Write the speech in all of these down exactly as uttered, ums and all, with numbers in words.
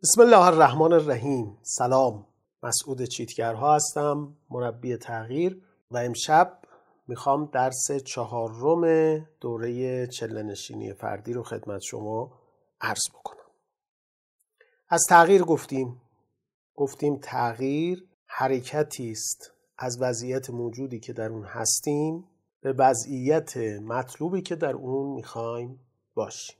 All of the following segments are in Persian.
بسم الله الرحمن الرحیم. سلام، مسعود چیتگرها هستم، مربی تغییر و امشب میخوام درس چهارم دوره چله‌نشینی فردی رو خدمت شما عرض بکنم. از تغییر گفتیم گفتیم تغییر حرکتی است از وضعیت موجودی که در اون هستیم به وضعیت مطلوبی که در اون میخوایم باشیم.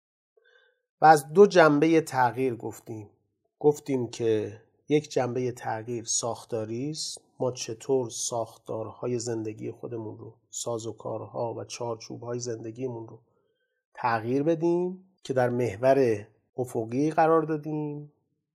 و از دو جنبه تغییر گفتیم گفتیم که یک جنبه تغییر ساختاری است. ما چطور ساختارهای زندگی خودمون رو، سازوکارها و چارچوبهای زندگیمون رو تغییر بدیم که در محور افقی قرار دادیم،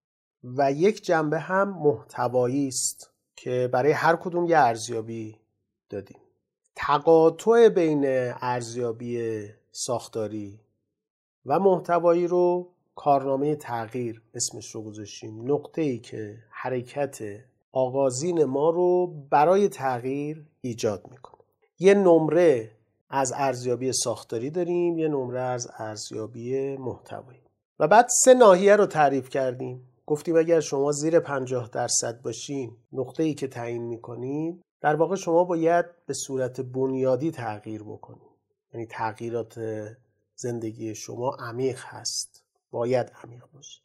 و یک جنبه هم محتوایی است که برای هر کدوم یه ارزیابی دادیم. تقاطع بین ارزیابی ساختاری و محتوایی رو کارنامه تغییر اسمش رو گذاشتیم. نقطه‌ای که حرکت آغازین ما رو برای تغییر ایجاد میکنه. یه نمره از ارزیابی ساختاری داریم، یه نمره از ارزیابی محتوایی، و بعد سه ناحیه رو تعریف کردیم. گفتیم اگر شما زیر پنجاه درصد باشین، نقطه‌ای که تعیین میکنید در واقع شما باید به صورت بنیادی تغییر بکنید. یعنی تغییرات زندگی شما عمیق هست، باید عمیق باشه.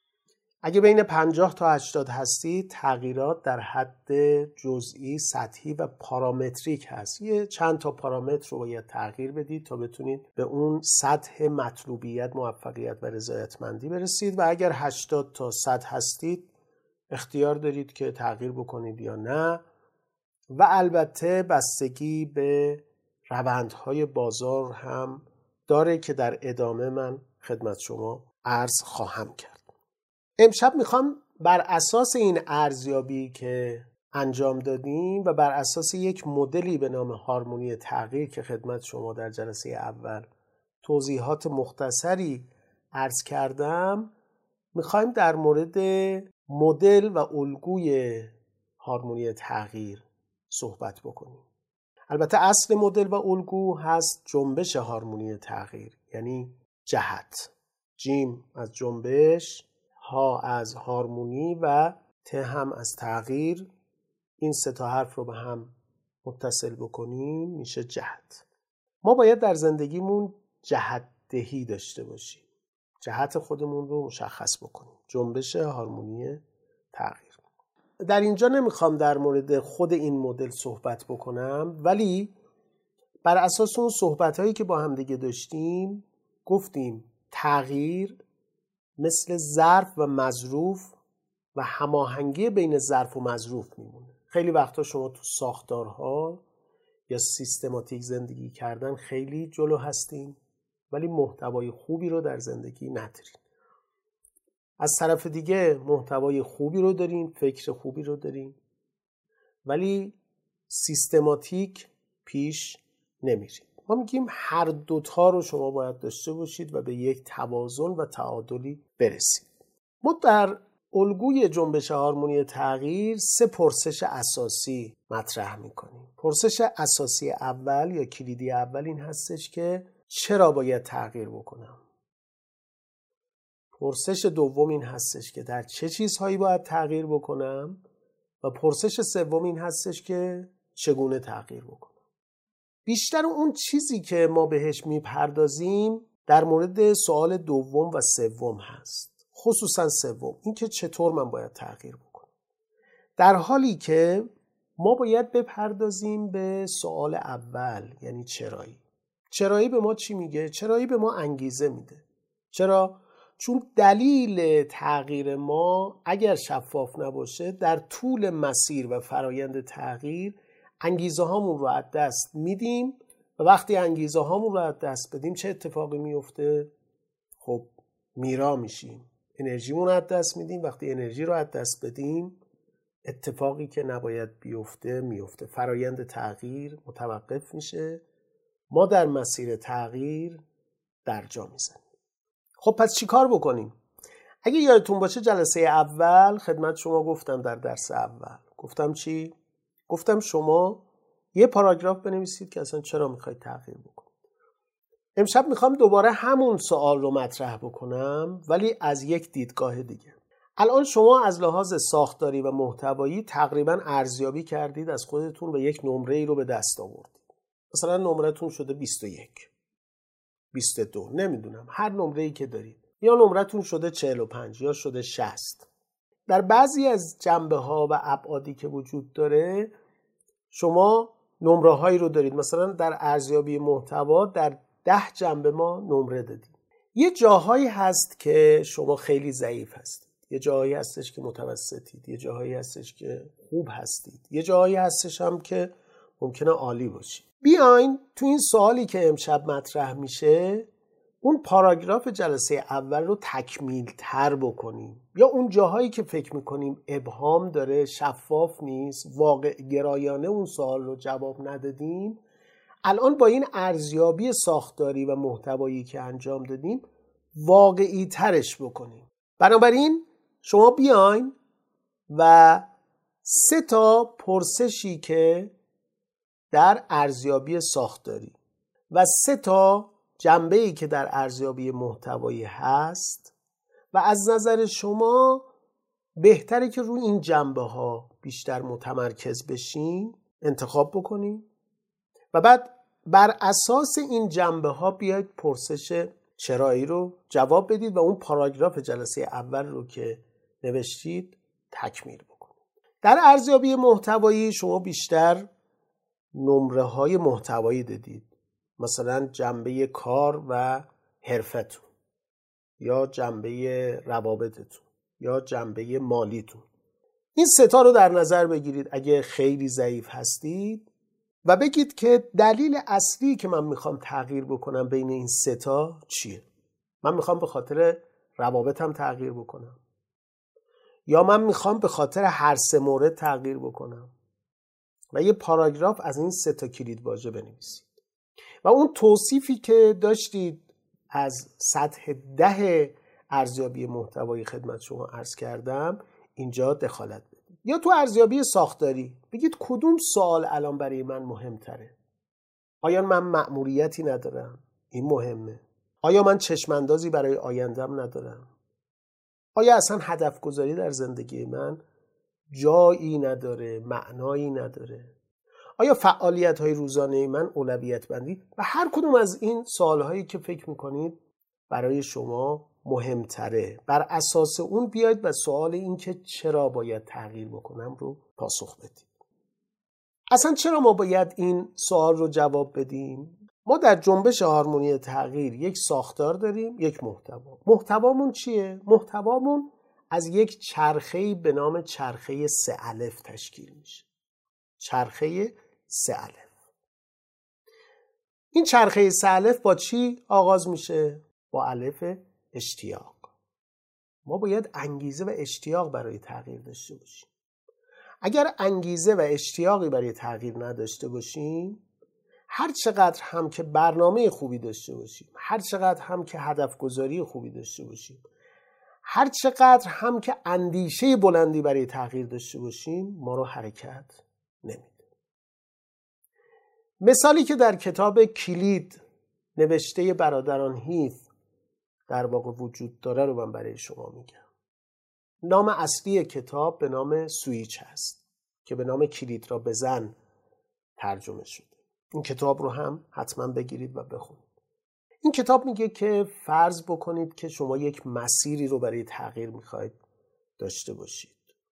اگه بین پنجاه تا هشتاد هستی، تغییرات در حد جزئی، سطحی و پارامتریک هست. یه چند تا پارامتر رو باید تغییر بدید تا بتونید به اون سطح مطلوبیت، موفقیت و رضایتمندی برسید. و اگر هشتاد تا صد هستید، اختیار دارید که تغییر بکنید یا نه. و البته بستگی به روندهای بازار هم داره که در ادامه من خدمت شما عرض خواهم کرد. امشب میخوام بر اساس این ارزیابی که انجام دادیم و بر اساس یک مدلی به نام هارمونی تغییر که خدمت شما در جلسه اول توضیحات مختصری عرض کردم، میخوایم در مورد مدل و الگوی هارمونی تغییر صحبت بکنیم. البته اصل مدل و الگو هست جنبش هارمونی تغییر، یعنی جهت. جیم از جنبش، ها از هارمونی و ت هم از تغییر. این سه تا حرف رو به هم متصل بکنیم میشه جهت. ما باید در زندگیمون جهت دهی داشته باشیم، جهت خودمون رو مشخص بکنیم. جنبش هارمونی تغییر. در اینجا نمیخوام در مورد خود این مدل صحبت بکنم، ولی بر اساس اون صحبت‌هایی که با هم دیگه داشتیم گفتیم تغییر مثل ظرف و مظروف و هماهنگی بین ظرف و مظروف میمونه. خیلی وقتا شما تو ساختارها یا سیستماتیک زندگی کردن خیلی جلو هستین، ولی محتوای خوبی رو در زندگی ندارین. از طرف دیگه محتوای خوبی رو دارین، فکر خوبی رو دارین، ولی سیستماتیک پیش نمیرین. ما میگیم هر دوتا رو شما باید داشته باشید و به یک توازن و تعادلی برسید. ما در الگوی جنبش هارمونی تغییر سه پرسش اساسی مطرح میکنیم. پرسش اساسی اول یا کلیدی اول این هستش که چرا باید تغییر بکنم؟ پرسش دوم این هستش که در چه چیزهایی باید تغییر بکنم؟ و پرسش سوم این هستش که چگونه تغییر بکنم؟ بیشتر اون چیزی که ما بهش میپردازیم در مورد سوال دوم و سوم هست، خصوصا سوم، این که چطور من باید تغییر بکنم، در حالی که ما باید بپردازیم به سوال اول، یعنی چرایی. چرایی به ما چی میگه؟ چرایی به ما انگیزه میده. چرا؟ چون دلیل تغییر ما اگر شفاف نباشه، در طول مسیر و فرایند تغییر انگیزه هامون رو از دست میدیم، و وقتی انگیزه هامون رو از دست بدیم چه اتفاقی میفته؟ خب میرا میشیم، انرژیمون رو از دست میدیم. وقتی انرژی رو از دست بدیم، اتفاقی که نباید بیفته میفته، فرایند تغییر متوقف میشه، ما در مسیر تغییر درجا میزنیم. خب پس چی کار بکنیم؟ اگه یادتون باشه جلسه اول خدمت شما گفتم، در درس اول گفتم چی؟ گفتم شما یه پاراگراف بنویسید که اصلا چرا میخواید تغییر بکنید. امشب میخوام دوباره همون سوال رو مطرح بکنم ولی از یک دیدگاه دیگه. الان شما از لحاظ ساختاری و محتوایی تقریبا ارزیابی کردید از خودتون و یک نمره ای رو به دست آوردید. مثلا نمرتون شده بیست و یک، بیست و دو، نمیدونم، هر نمره ای که دارید، یا نمرتون شده چهل و پنج یا شده شصت. در بعضی از جنبه ها و ابعادی که وجود داره شما نمره هایی رو دارید. مثلا در ارزیابی محتوا در ده جنبه ما نمره دادیم. یه جاهایی هست که شما خیلی ضعیف هستید، یه جاهایی هستش که متوسطید، یه جاهایی هستش که خوب هستید، یه جاهایی هستش هم که ممکنه عالی باشید. بیاین تو این سوالی که امشب مطرح میشه اون پاراگراف جلسه اول رو تکمیل تر بکنیم، یا اون جاهایی که فکر میکنیم ابهام داره، شفاف نیست، واقع گرایانه اون سوال رو جواب ندادیم، الان با این ارزیابی ساختاری و محتوایی که انجام دادیم واقعی ترش بکنیم. بنابراین شما بیاین و سه تا پرسشی که در ارزیابی ساختاری و سه تا جنبه‌ای که در ارزیابی محتوایی هست و از نظر شما بهتره که روی این جنبه ها بیشتر متمرکز بشین انتخاب بکنین و بعد بر اساس این جنبه ها بیاید پرسش چرایی رو جواب بدید و اون پاراگراف جلسه اول رو که نوشتید تکمیل بکنید. در ارزیابی محتوایی شما بیشتر نمره های محتوایی دادید، مثلا جنبه کار و حرفتون، یا جنبه روابطتون، یا جنبه مالیتون. این سه تا رو در نظر بگیرید اگه خیلی ضعیف هستید و بگید که دلیل اصلی که من میخوام تغییر بکنم بین این سه تا چیه. من میخوام به خاطر روابطم تغییر بکنم، یا من میخوام به خاطر هر سه مورد تغییر بکنم، و یه پاراگراف از این سه تا کلید واژه بنویسید و اون توصیفی که داشتید از سطح ده ارزیابی محتوایی خدمت شما عرض کردم اینجا دخالت بدید. یا تو ارزیابی ساختاری بگید کدوم سوال الان برای من مهمتره. آیا من مأموریتی ندارم؟ این مهمه. آیا من چشماندازی برای آیندم ندارم؟ آیا اصلا هدف گذاری در زندگی من جایی نداره، معنایی نداره؟ آیا فعالیت‌های روزانه من اولویت بندی؟ و هر کدوم از این سوال‌هایی که فکر می‌کنید برای شما مهمتره، بر اساس اون بیاید و سوال این که چرا باید تغییر بکنم رو پاسخ بدید. اصلا چرا ما باید این سوال رو جواب بدیم؟ ما در جنبش هارمونی تغییر یک ساختار داریم، یک محتوا. محتوامون چیه؟ محتوامون از یک چرخه‌ای به نام چرخه سه الف تشکیل میشه. چرخه سه الف. این چرخه سه الف با چی آغاز میشه؟ با الف اشتیاق. ما باید انگیزه و اشتیاق برای تغییر داشته باشیم. اگر انگیزه و اشتیاقی برای تغییر نداشته باشیم، هر چقدر هم که برنامه خوبی داشته باشیم، هر چقدر هم که هدف گذاری خوبی داشته باشیم، هر چقدر هم که اندیشه بلندی برای تغییر داشته باشیم، ما رو حرکت نمیده. مثالی که در کتاب کلید نوشته برادران هیث در واقع وجود داره رو من برای شما میگم. نام اصلی کتاب به نام سویچ هست که به نام کلید را بزن ترجمه شده. این کتاب رو هم حتما بگیرید و بخونید. این کتاب میگه که فرض بکنید که شما یک مسیری رو برای تغییر میخواید داشته باشید.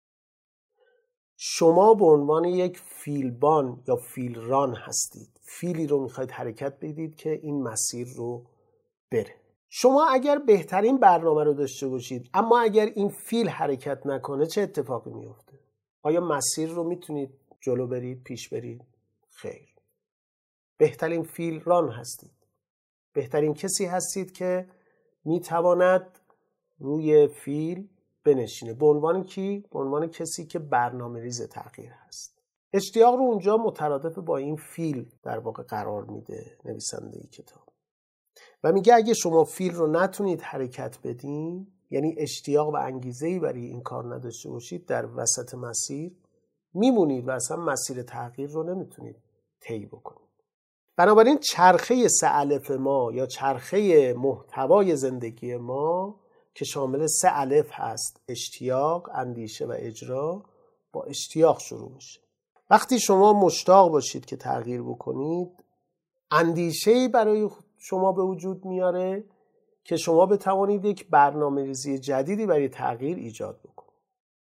شما به عنوان یک فیلبان یا فیلران هستید. فیلی رو میخواید حرکت بدید که این مسیر رو بره. شما اگر بهترین برنامه رو داشته باشید اما اگر این فیل حرکت نکنه چه اتفاقی میفته؟ آیا مسیر رو میتونید جلو برید، پیش برید؟ خیر. بهترین فیلران هستید. بهترین کسی هستید که میتواند روی فیل بنشینه. به عنوان کی؟ به عنوان کسی که برنامه ریز تغییر هست. اشتیاق رو اونجا مترادف با این فیل در واقع قرار میده نویسنده ای کتاب و میگه اگه شما فیل رو نتونید حرکت بدین، یعنی اشتیاق و انگیزه‌ای برای این کار نداشته باشید، در وسط مسیر میمونید و اصلا مسیر تغییر رو نمیتونید طی بکنید. بنابراین چرخه سه الف ما یا چرخه محتوای زندگی ما که شامل سه الف هست، اشتیاق، اندیشه و اجرا، با اشتیاق شروع میشه. وقتی شما مشتاق باشید که تغییر بکنید، اندیشه‌ای برای شما به وجود میاره که شما بتوانید یک برنامه‌ریزی جدیدی برای تغییر ایجاد بکنید.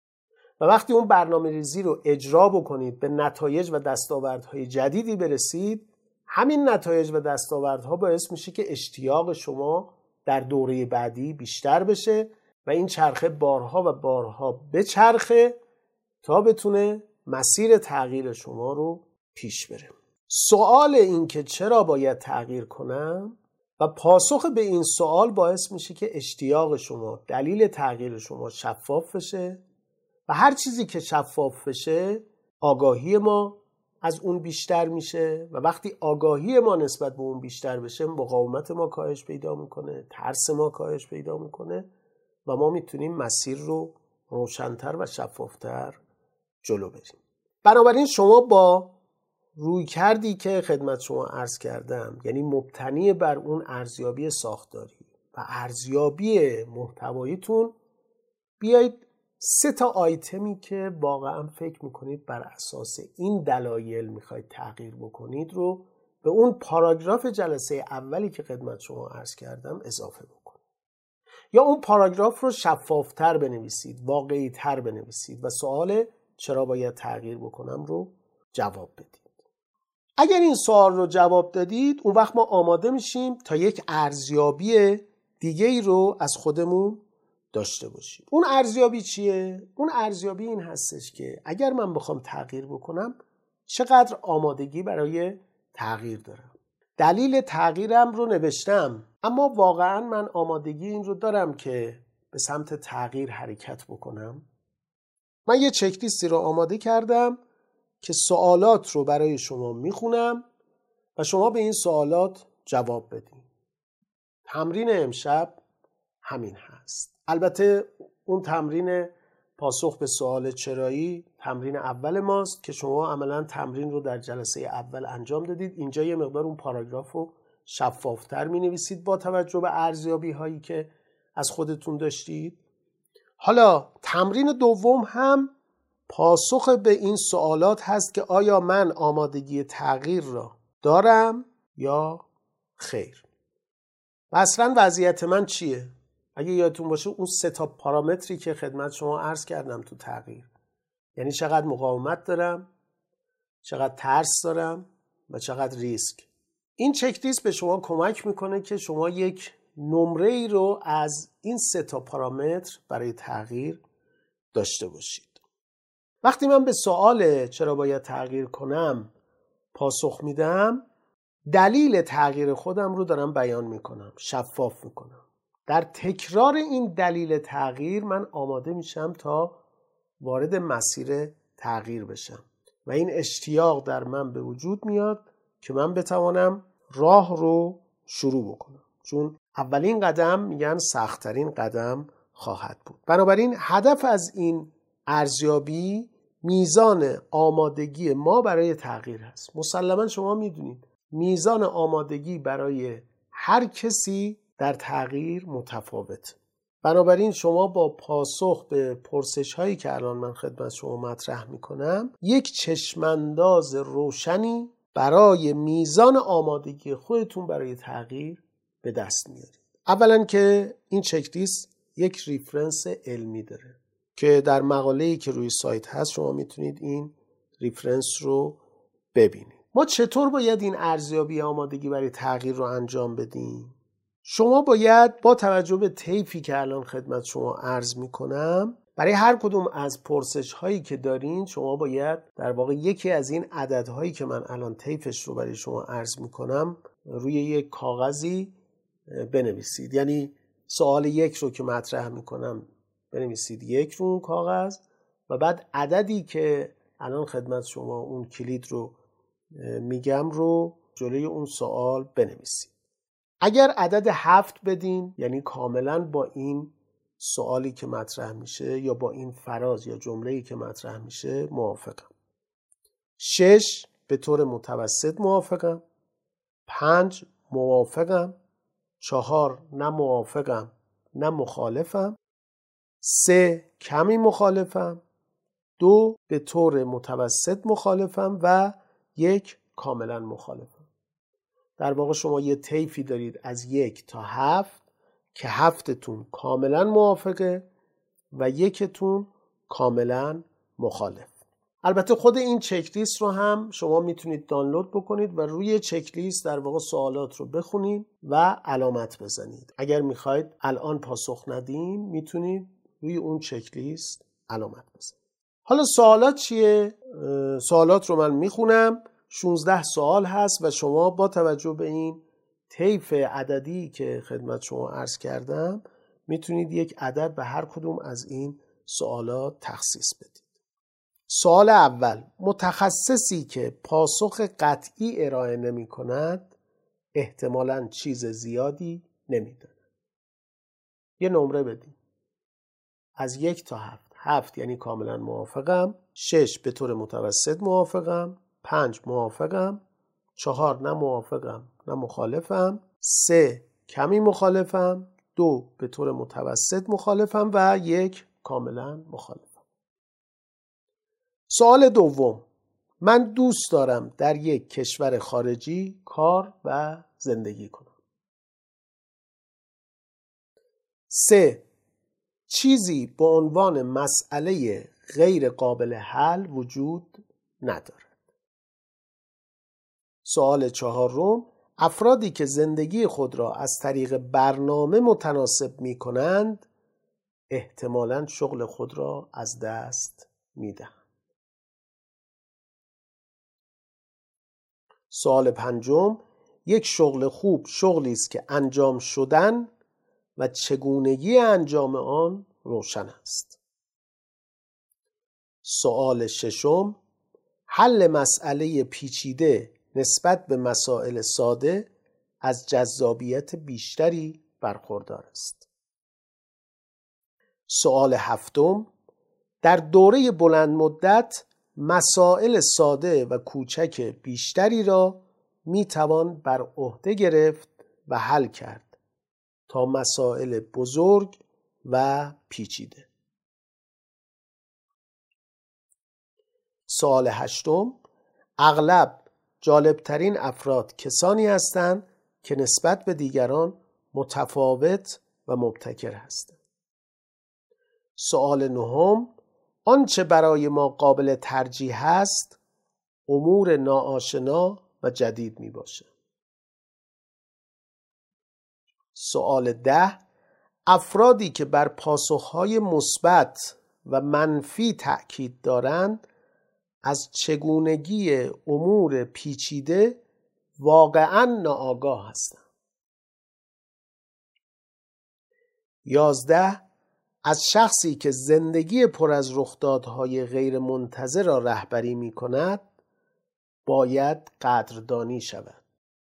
و وقتی اون برنامه‌ریزی رو اجرا بکنید، به نتایج و دستاوردهای جدیدی برسید، همین نتایج و دستاوردها باعث میشه که اشتیاق شما در دوره بعدی بیشتر بشه و این چرخه بارها و بارها بچرخه تا بتونه مسیر تغییر شما رو پیش بره. سوال این که چرا باید تغییر کنم و پاسخ به این سوال باعث میشه که اشتیاق شما، دلیل تغییر شما شفاف بشه و هر چیزی که شفاف بشه آگاهی ما از اون بیشتر میشه و وقتی آگاهی ما نسبت به اون بیشتر بشه، مقاومت ما کاهش پیدا میکنه، ترس ما کاهش پیدا میکنه و ما میتونیم مسیر رو روشن‌تر و شفافتر جلو بریم. بنابراین شما با روی کردی که خدمت شما عرض کردم، یعنی مبتنی بر اون ارزیابی ساختاری و ارزیابی محتواییتون، بیایید سه تا آیتمی که واقعا فکر میکنید بر اساس این دلایل میخواید تغییر بکنید رو به اون پاراگراف جلسه اولی که خدمت شما عرض کردم اضافه بکنید، یا اون پاراگراف رو شفافتر بنویسید، واقعی تر بنویسید و سوال چرا باید تغییر بکنم رو جواب بدید. اگر این سوال رو جواب دادید، اون وقت ما آماده میشیم تا یک ارزیابی دیگه ای رو از خودمون داشته باشیم. اون ارزیابی چیه؟ اون ارزیابی این هستش که اگر من بخوام تغییر بکنم چقدر آمادگی برای تغییر دارم. دلیل تغییرم رو نوشتم، اما واقعا من آمادگی این رو دارم که به سمت تغییر حرکت بکنم. من یه چک لیستی رو آماده کردم که سوالات رو برای شما میخونم و شما به این سوالات جواب بدین. تمرین امشب همین هست. البته اون تمرین پاسخ به سوال چرایی تمرین اول ماست که شما عملا تمرین رو در جلسه اول انجام دادید. اینجا یه مقدار اون پاراگراف رو شفافتر می نویسید با توجه به ارزیابی هایی که از خودتون داشتید. حالا تمرین دوم هم پاسخ به این سوالات هست که آیا من آمادگی تغییر را دارم یا خیر. و اصلا وضعیت من چیه؟ اگه یادتون باشه اون سه تا پارامتری که خدمت شما عرض کردم تو تغییر، یعنی چقدر مقاومت دارم، چقدر ترس دارم و چقدر ریسک. این چک لیست به شما کمک میکنه که شما یک نمره ای رو از این سه تا پارامتر برای تغییر داشته باشید. وقتی من به سوال چرا باید تغییر کنم پاسخ میدم، دلیل تغییر خودم رو دارم بیان میکنم، شفاف میکنم. در تکرار این دلیل تغییر من آماده میشم تا وارد مسیر تغییر بشم و این اشتیاق در من به وجود میاد که من بتوانم راه رو شروع بکنم، چون اولین قدم میگن سخت‌ترین قدم خواهد بود. بنابراین هدف از این ارزیابی میزان آمادگی ما برای تغییر هست. مسلماً شما میدونید میزان آمادگی برای هر کسی در تغییر متفاوت. بنابراین شما با پاسخ به پرسش هایی که الان من خدمت شما مطرح میکنم یک چشمانداز روشنی برای میزان آمادگی خودتون برای تغییر به دست میارید. اولا که این چک لیست یک ریفرنس علمی داره که در مقاله‌ای که روی سایت هست شما میتونید این ریفرنس رو ببینید. ما چطور باید این ارزیابی آمادگی برای تغییر رو انجام بدیم؟ شما باید با توجه به طیفی که الان خدمت شما عرض میکنم، برای هر کدوم از پرسش هایی که دارین شما باید در واقع یکی از این عددهایی که من الان طیفش رو برای شما عرض میکنم روی یک کاغذی بنویسید. یعنی سوال یک رو که مطرح میکنم بنویسید یک رو اون کاغذ و بعد عددی که الان خدمت شما اون کلید رو میگم رو جلوی اون سوال بنویسید. اگر عدد هفت بدین یعنی کاملا با این سوالی که مطرح میشه یا با این فراز یا جمله‌ای که مطرح میشه موافقم. شش به طور متوسط موافقم. پنج موافقم. چهار نه موافقم نه مخالفم. سه کمی مخالفم. دو به طور متوسط مخالفم و یک کاملا مخالفم. در واقع شما یه طیفی دارید از یک تا هفت که هفتتون کاملا موافقه و یکتون کاملا مخالف. البته خود این چک لیست رو هم شما میتونید دانلود بکنید و روی چک لیست در واقع سوالات رو بخونید و علامت بزنید. اگر میخواید الان پاسخ ندین میتونید روی اون چک لیست علامت بزنید. حالا سوالات چیه؟ سوالات رو من میخونم. شانزده سوال هست و شما با توجه به این طیف عددی که خدمت شما عرض کردم میتونید یک عدد به هر کدوم از این سوالات تخصیص بدید. سوال اول: متخصصی که پاسخ قطعی ارائه نمی کند احتمالاً چیز زیادی نمی داند. یه نمره بدید از یک تا هفت. هفت یعنی کاملا موافقم. شش به طور متوسط موافقم. پنج موافقم. چهار نه موافقم نه مخالفم. سه کمی مخالفم. دو به طور متوسط مخالفم و یک کاملا مخالفم. سوال دوم: من دوست دارم در یک کشور خارجی کار و زندگی کنم. سه چیزی به عنوان مسئله غیر قابل حل وجود ندارد. سوال چهارم: افرادی که زندگی خود را از طریق برنامه متناسب می کنند احتمالاً شغل خود را از دست می دهند. سوال پنجم: یک شغل خوب شغلی است که انجام شدن و چگونگی انجام آن روشن است. سوال ششم: حل مسئله پیچیده نسبت به مسائل ساده از جذابیت بیشتری برخوردار است. سوال هفتم: در دوره بلند مدت مسائل ساده و کوچک بیشتری را می توان بر عهده گرفت و حل کرد تا مسائل بزرگ و پیچیده. سوال هشتم: اغلب جالبترین افراد کسانی هستند که نسبت به دیگران متفاوت و مبتکر هستند. سوال نهم: آنچه برای ما قابل ترجیح است امور ناآشنا و جدید می باشد. سوال ده: افرادی که بر پاسخهای مثبت و منفی تأکید دارند از چگونگی امور پیچیده واقعاً ناآگاه هستند. یازده: از شخصی که زندگی پر از رخدادهای غیر منتظر را رهبری می کند باید قدردانی شود.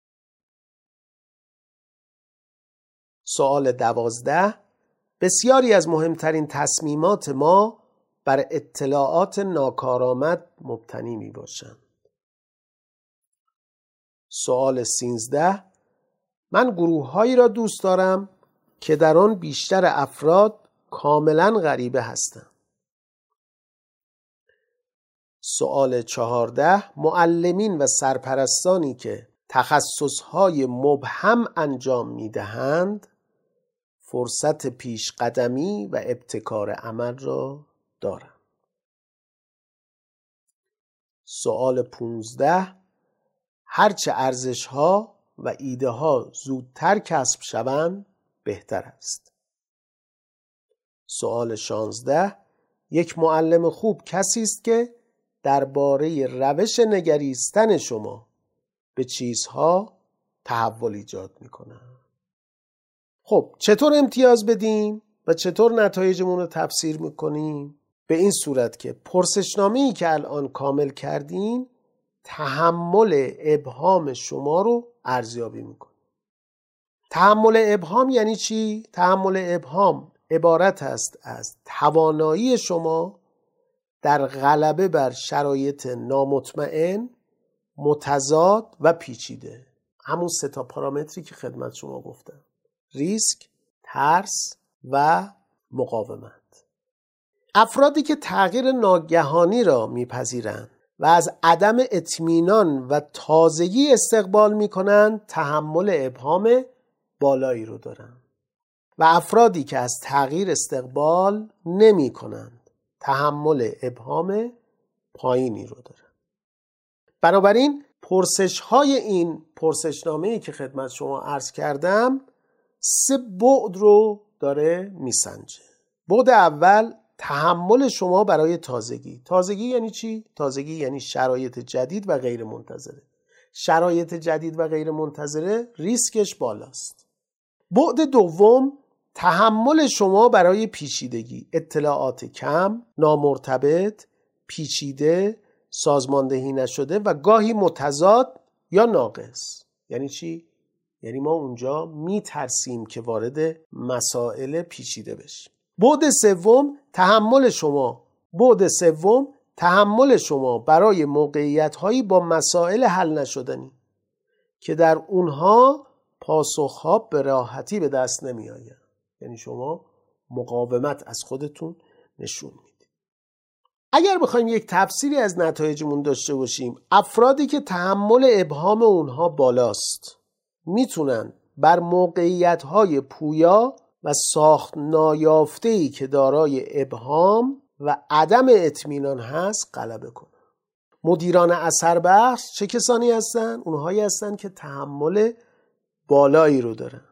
سوال دوازده: بسیاری از مهمترین تصمیمات ما بر اطلاعات ناکارآمد مبتنی می باشند. سوال سیزده: من گروه‌هایی را دوست دارم که در آن بیشتر افراد کاملا غریبه هستند. سوال چهارده: معلمین و سرپرستانی که تخصصهای مبهم انجام می دهند فرصت پیش قدمی و ابتکار عمل را دارند. سوال پانزده: هرچه ارزش‌ها و ایده‌ها زودتر کسب شوند بهتر است. سوال شانزده: یک معلم خوب کسی است که درباره روش نگریستن شما به چیزها تحول ایجاد می‌کند. خب چطور امتیاز بدیم و چطور نتایجمون رو تفسیر می‌کنیم؟ به این صورت که پرسشنامه‌ای که الان کامل کردین تحمل ابهام شما رو ارزیابی می‌کنه. تحمل ابهام یعنی چی؟ تحمل ابهام عبارت است از توانایی شما در غلبه بر شرایط نامطمئن، متضاد و پیچیده. همون سه تا پارامتری که خدمت شما گفتم: ریسک، ترس و مقاومت. افرادی که تغییر ناگهانی را میپذیرند و از عدم اطمینان و تازگی استقبال میکنند تحمل ابهام بالایی رو دارند و افرادی که از تغییر استقبال نمی کنند تحمل ابهام پایینی رو دارند. بنابراین پرسش های این پرسشنامه‌ای که خدمت شما عرض کردم سه بعد رو داره میسنجه. بعد اول تحمل شما برای تازگی. تازگی یعنی چی؟ تازگی یعنی شرایط جدید و غیر منتظره. شرایط جدید و غیر منتظره ریسکش بالاست. بعد دوم تحمل شما برای پیچیدگی، اطلاعات کم، نامرتبط، پیچیده، سازماندهی نشده و گاهی متضاد یا ناقص. یعنی چی؟ یعنی ما اونجا میترسیم که وارد مسائل پیچیده بشیم. بعد سوم تحمل شما بعد سوم تحمل شما برای موقعیت‌هایی با مسائل حل نشدنی که در اونها پاسخ‌ها به راحتی به دست نمی‌آید. یعنی شما مقاومت از خودتون نشون میدید. اگر بخوایم یک تفسیری از نتایجمون داشته باشیم، افرادی که تحمل ابهام اونها بالاست میتونن بر موقعیت‌های پویا و ساخت نایافته‌ای که دارای ابهام و عدم اطمینان هست غلبه کنن. مدیران اثر بخش چه کسانی هستن؟ اونهایی هستن که تحمل بالایی رو دارن.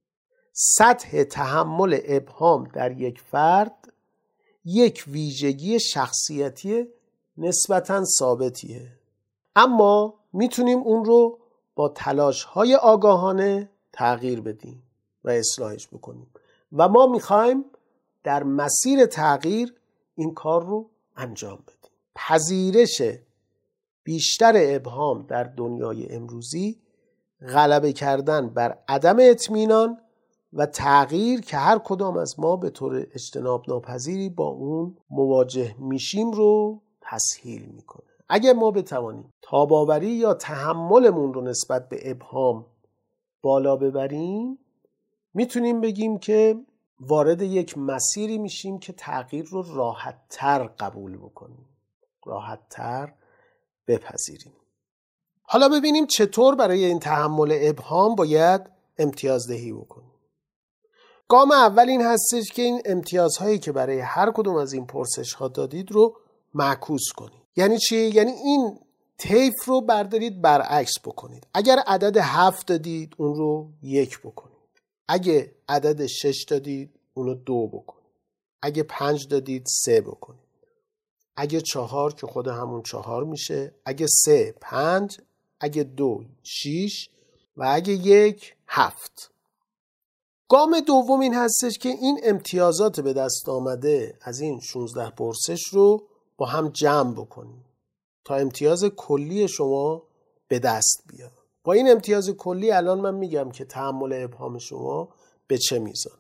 سطح تحمل ابهام در یک فرد یک ویژگی شخصیتی نسبتاً ثابتیه، اما میتونیم اون رو با تلاش‌های آگاهانه تغییر بدیم و اصلاحش بکنیم و ما میخوایم در مسیر تغییر این کار رو انجام بدیم. پذیرش بیشتر ابهام در دنیای امروزی، غلبه کردن بر عدم اطمینان و تغییر که هر کدام از ما به طور اجتناب ناپذیری با اون مواجه میشیم رو تسهیل میکنه. اگر ما بتوانیم تاباوری یا تحملمون رو نسبت به ابهام بالا ببریم، میتونیم بگیم که وارد یک مسیری میشیم که تغییر رو راحت‌تر قبول بکنیم، راحت‌تر بپذیریم. حالا ببینیم چطور برای این تحمل ابهام باید امتیازدهی بکنیم. گام اول این هستش که این امتیازهایی که برای هر کدوم از این پرسش‌ها دادید رو معکوس کنید. یعنی چی؟ یعنی این طیف رو بردارید برعکس بکنید. اگر عدد هفت دادید اون رو یک بکنید. اگه عدد شش دادید اون رو دو بکنید. اگه پنج دادید سه بکنید. اگه چهار که خود همون چهار میشه، اگه سه پنج، اگه دو شیش و اگه یک هفت. گام دوم این هستش که این امتیازات به دست آمده از این شانزده پرسش رو با هم جمع بکنید تا امتیاز کلی شما به دست بیاد. با این امتیاز کلی الان من میگم که تحمل ابهام شما به چه میزان.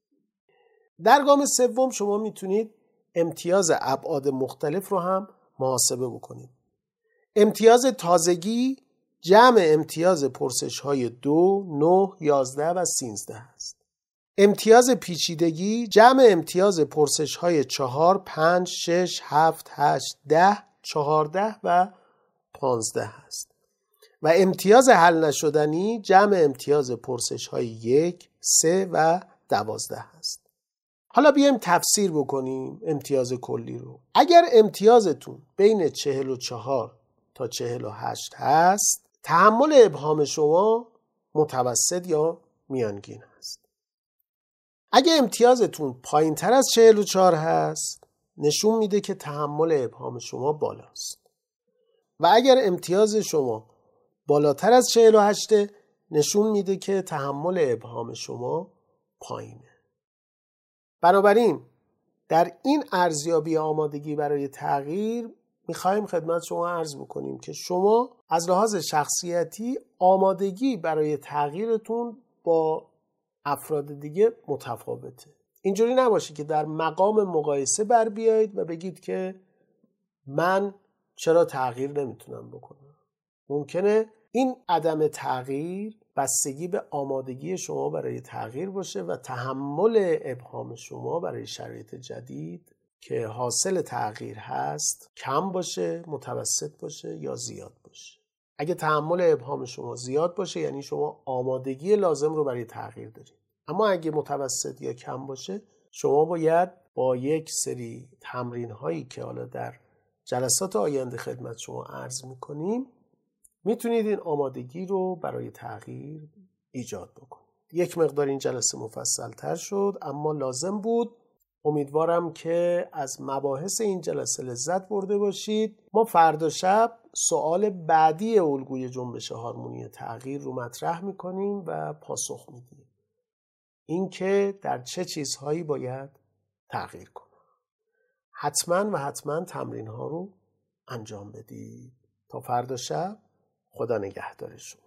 در گام سوم شما میتونید امتیاز ابعاد مختلف رو هم محاسبه بکنید. امتیاز تازگی جمع امتیاز پرسش های دو، نه، یازده و سیزده است. امتیاز پیچیدگی جمع امتیاز پرسش های چهار، پنج، شش، هفت، هشت، ده، چهارده و پانزده است. و امتیاز حل نشدنی جمع امتیاز پرسش های یک، سه و دوازده است. حالا بیایم تفسیر بکنیم امتیاز کلی رو. اگر امتیازتون بین چهل و چهار تا چهل و هشت هست، تحمل ابهام شما متوسط یا میانگین هست. اگر امتیازتون پایین تر از چهل و چهار هست، نشون میده که تحمل ابهام شما بالاست. و اگر امتیاز شما بالاتر از چهل و هشت نشون میده که تحمل ابهام شما پایینه. بنابراین در این ارزیابی آمادگی برای تغییر میخوایم خدمت شما عرض بکنیم که شما از لحاظ شخصیتی آمادگی برای تغییرتون با افراد دیگه متفاوته. اینجوری نباشه که در مقام مقایسه بر بیایید و بگید که من چرا تغییر نمیتونم بکنم. ممکنه این عدم تغییر بستگی به آمادگی شما برای تغییر باشه و تحمل ابهام شما برای شرایط جدید که حاصل تغییر هست کم باشه، متوسط باشه یا زیاد باشه. اگه تحمل ابهام شما زیاد باشه یعنی شما آمادگی لازم رو برای تغییر دارید. اما اگه متوسط یا کم باشه شما باید با یک سری تمرین هایی که حالا در جلسات آینده خدمت شما عرض میکنیم میتونید این آمادگی رو برای تغییر ایجاد بکنید. یک مقدار این جلسه مفصل تر شد اما لازم بود. امیدوارم که از مباحث این جلسه لذت برده باشید. ما فردا شب سوال بعدی الگوی جنبش هارمونی تغییر رو مطرح میکنیم و پاسخ میدیم. اینکه در چه چیزهایی باید تغییر کنیم. حتما و حتما تمرین ها رو انجام بدید. تا فردا شب، خدا نگهدار شما.